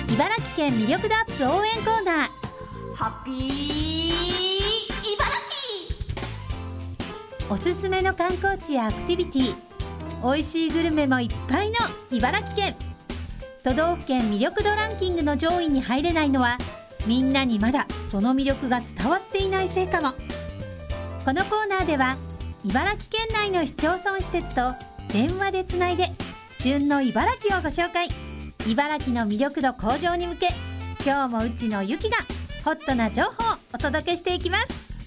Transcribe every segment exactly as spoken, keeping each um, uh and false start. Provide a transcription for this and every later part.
茨城県魅力度アップ応援コーナー、 ハッピー茨城。おすすめの観光地やアクティビティ、美味しいグルメもいっぱいの茨城県。都道府県魅力度ランキングの上位に入れないのは、みんなにまだその魅力が伝わっていないせいかも。このコーナーでは茨城県内の市町村施設と電話でつないで旬の茨城をご紹介。茨城の魅力度向上に向け、今日もうちのゆきがホットな情報をお届けしていきます。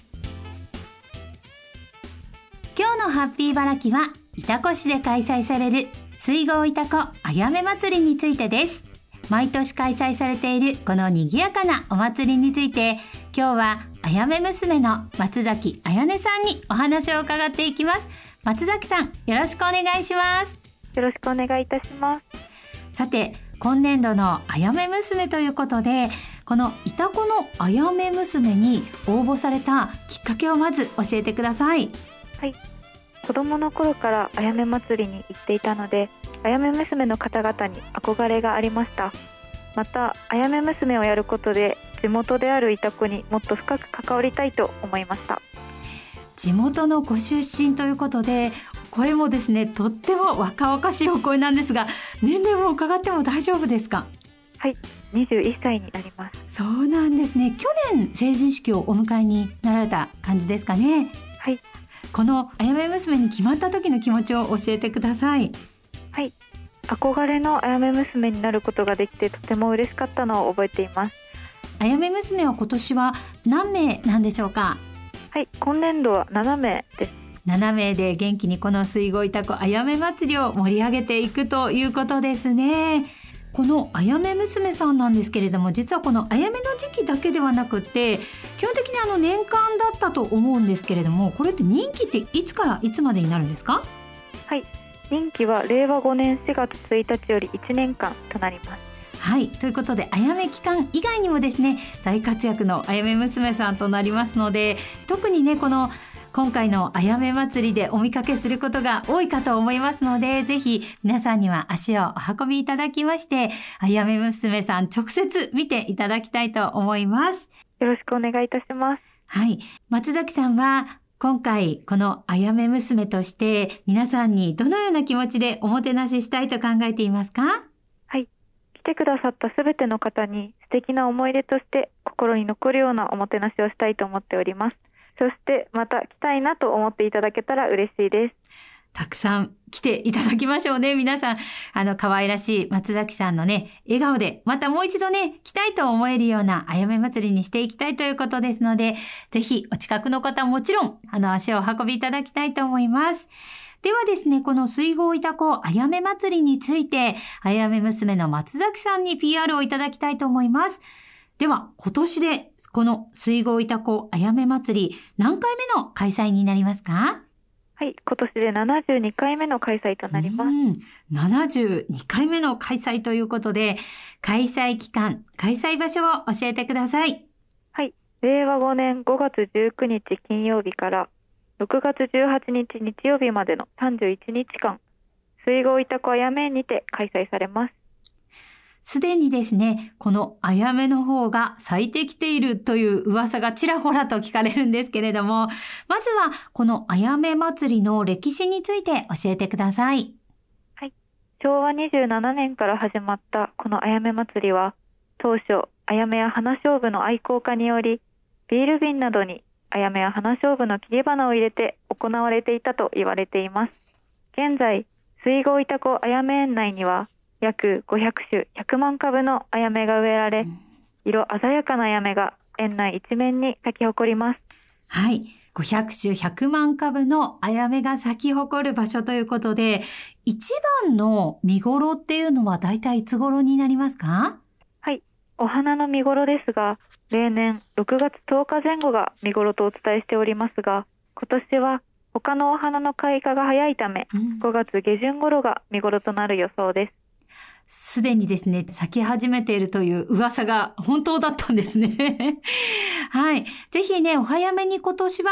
今日のハッピー茨城は潮来市で開催される水郷潮来あやめ祭りについてです。毎年開催されているこの賑やかなお祭りについて、今日はあやめ娘の松崎あやねさんにお話を伺っていきます。松崎さん、よろしくお願いします。 よろしくお願いいたします。 さて、今年度のあやめ娘ということで、この潮来のあやめ娘に応募されたきっかけをまず教えてください。 はい、子供の頃からあやめ祭りに行っていたので、あやめ娘の方々に憧れがありました。また、あやめ娘をやることで地元である潮来にもっと深く関わりたいと思いました。 地元のご出身ということで、声もですね、とっても若々しいお声なんですが、年齢も伺っても大丈夫ですか？ はい、にじゅういっさいになります。 そうなんですね。去年成人式をお迎えになられた感じですかね。 はい。 このあやめ娘に決まった時の気持ちを教えてください。 はい、憧れのあやめ娘になることができてとても嬉しかったのを覚えています。 あやめ娘は今年は何名なんでしょうか？ はい、今年度はななめいです。 ななめいで元気にこの水郷潮来あやめ祭りを盛り上げていくということですね。このあやめ娘さんなんですけれども、実はこのあやめの時期だけではなくて、基本的にあの年間だったと思うんですけれども、これって任期っていつからいつまでになるんですか？ はい、任期はれいわごねんしがつついたちよりいちねんかんとなります。 はい、ということであやめ期間以外にもですね、大活躍のあやめ娘さんとなりますので、特にね、この今回のあやめ祭りでお見かけすることが多いかと思いますので、ぜひ皆さんには足をお運びいただきまして、あやめ娘さん直接見ていただきたいと思います。 よろしくお願いいたします。 はい、松崎さんは今回このあやめ娘として皆さんにどのような気持ちでおもてなししたいと考えていますか？ はい、来てくださったすべての方に素敵な思い出として心に残るようなおもてなしをしたいと思っております。そしてまた来たいなと思っていただけたら嬉しいです。 たくさん来ていただきましょうね。皆さん、あの可愛らしい松崎さんのね、笑顔でまたもう一度ね、来たいと思えるようなあやめ祭りにしていきたいということですので、ぜひお近くの方もちろんあの足をお運びいただきたいと思います。ではですね、この水郷潮来あやめ祭りについて、あやめ娘の松崎さんに ピーアール をいただきたいと思います。では、今年でこの水郷潮来あやめ祭り、何回目の開催になりますか？ はい、今年でななじゅうにかいめの開催となります。 うん、ななじゅうにかいめの開催ということで、開催期間、開催場所を教えてください。 はい、れいわごねんごがつじゅうくにち金曜日からろくがつじゅうはちにち日曜日までのさんじゅういちにちかん、水郷潮来あやめ園にて開催されます。 すでにですね、このあやめの方が咲いてきているという噂がちらほらと聞かれるんですけれども、まずはこのあやめ祭りの歴史について教えてください。 はい、しょうわにじゅうななねんから始まったこのあやめ祭りは、当初あやめや花菖蒲の愛好家により、ビール瓶などにあやめや花菖蒲の切り花を入れて行われていたと言われています。現在、水郷潮来あやめ園内には約ごひゃくしゅ、ひゃくまんかぶのあやめが植えられ、色鮮やかなあやめが園内一面に咲き誇ります。 はい、ごひゃくしゅ、ひゃくまんかぶのあやめが咲き誇る場所ということで、一番の見頃っていうのはだいたいいつ頃になりますか？ はい、お花の見頃ですが、例年ろくがつとおかぜん後が見頃とお伝えしておりますが、今年は他のお花の開花が早いため、うん、ごがつげじゅん頃が見頃となる予想です。 すでにですね、咲き始めているという噂が本当だったんですね。はい。ぜひね、お早めに今年は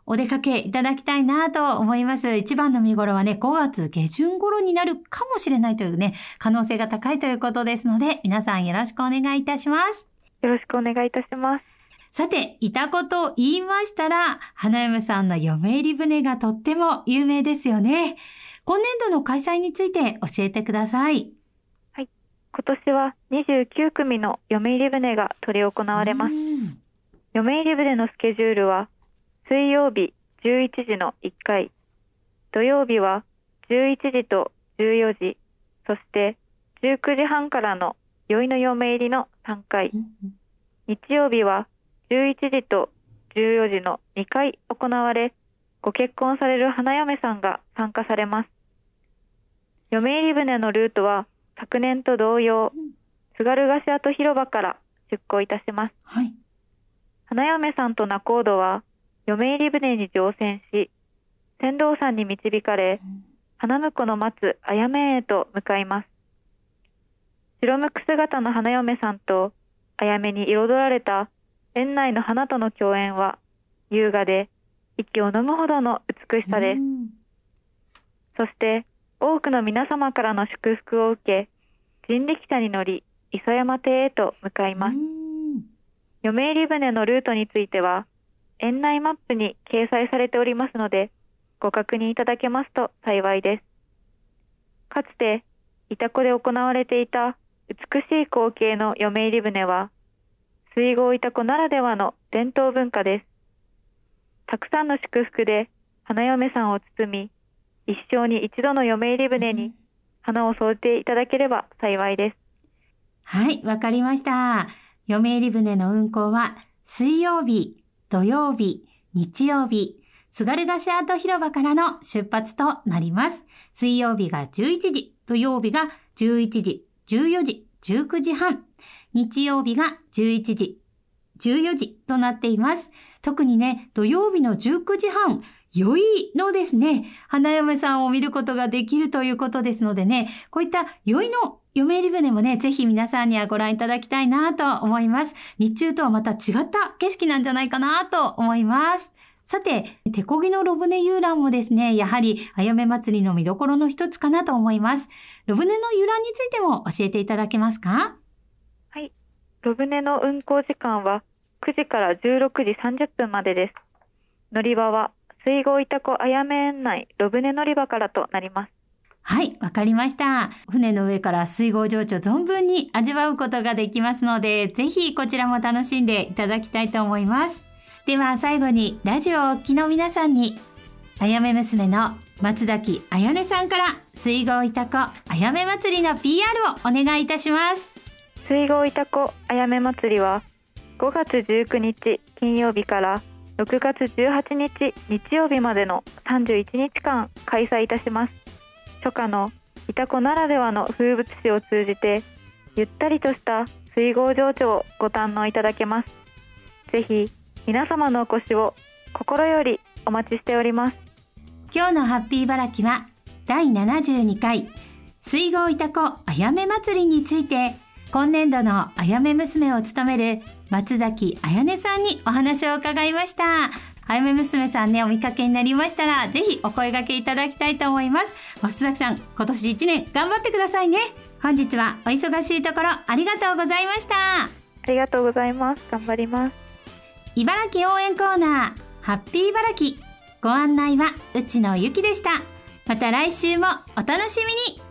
お出かけいただきたいなと思います。一番の見頃はね、ごがつげじゅん頃になるかもしれないというね、可能性が高いということですので、皆さんよろしくお願いいたします。 よろしくお願いいたします。 さて、いたこと言いましたら、花嫁さんの嫁入り船がとっても有名ですよね。今年度の開催について教えてください。 はい。今年はにじゅうきゅうくみの嫁入り船が執り行われます。嫁入り船のスケジュールは、水曜日じゅういちじのいっかい、土曜日はじゅういちじとじゅうよじ、そしてじゅうくじはんからの宵の嫁入りのさんかい、日曜日はじゅういちじとじゅうよじのにかい行われ、ご結婚される花嫁さんが参加されます。嫁入り船のルートは昨年と同様、津軽ヶ島と広場から出港いたします。 はい、 花嫁さんと仲人は嫁入り船に乗船し、船頭さんに導かれ、花婿の待つあやめへと向かいます。白むく姿の花嫁さんとあやめに彩られた園内の花との共演は優雅で息を飲むほどの美しさです。そして多くの皆様からの祝福を受け、人力車に乗り磯山邸へと向かいます。嫁入り船のルートについては園内マップに掲載されておりますので、ご確認いただけますと幸いです。かつて潮来で行われていた美しい光景の嫁入り船は、水郷潮来ならではの伝統文化です。たくさんの祝福で花嫁さんを包み、一生に一度の嫁入り船に花を添えていただければ幸いです。 はい、わかりました。嫁入り船の運航は水曜日、土曜日、日曜日、津軽ヶ島と広場からの出発となります。水曜日がじゅういちじ、土曜日がじゅういちじ、じゅうよじ、じゅうくじはん、日曜日がじゅういちじ、じゅうよじとなっています。特にね、土曜日のじゅうくじはん、宵のですね、花嫁さんを見ることができるということですのでね、こういった宵の嫁入り船もね、ぜひ皆さんにはご覧いただきたいなと思います。日中とはまた違った景色なんじゃないかなと思います。さて、手漕ぎの炉船遊覧もですね、やはりあやめ祭りの見どころの一つかなと思います。炉船の遊覧についても教えていただけますか？ はい。炉船の運航時間はくじからじゅうろくじさんじゅっぷんまでです。乗り場は水郷潮来あやめ園内炉船乗り場からとなります。 はい、わかりました。船の上から水郷情緒存分に味わうことができますので、ぜひこちらも楽しんでいただきたいと思います。では最後にラジオをお聞きの皆さんに、あやめ娘の松崎あやねさんから水郷潮来あやめ祭りの ピーアール をお願いいたします。 水郷潮来あやめ祭りはごがつじゅうくにち金曜日からろくがつじゅうはちにち日曜日までのさんじゅういちにちかん開催いたします。初夏の潮来ならではの風物詩を通じて、ゆったりとした水郷情緒をご堪能いただけます。ぜひ皆様のお越しを心よりお待ちしております。 今日のハッピー茨城はだいななじゅうにかい水郷潮来あやめ祭りについて、今年度のあやめ娘を務める松崎あやねさんにお話を伺いました。あやめ娘さんね、お見かけになりましたら、ぜひお声掛けいただきたいと思います。松崎さん、今年いちねん頑張ってくださいね。本日はお忙しいところありがとうございました。 ありがとうございます。頑張ります。 茨城応援コーナー、ハッピー茨城。ご案内は内野ゆきでした。また来週もお楽しみに。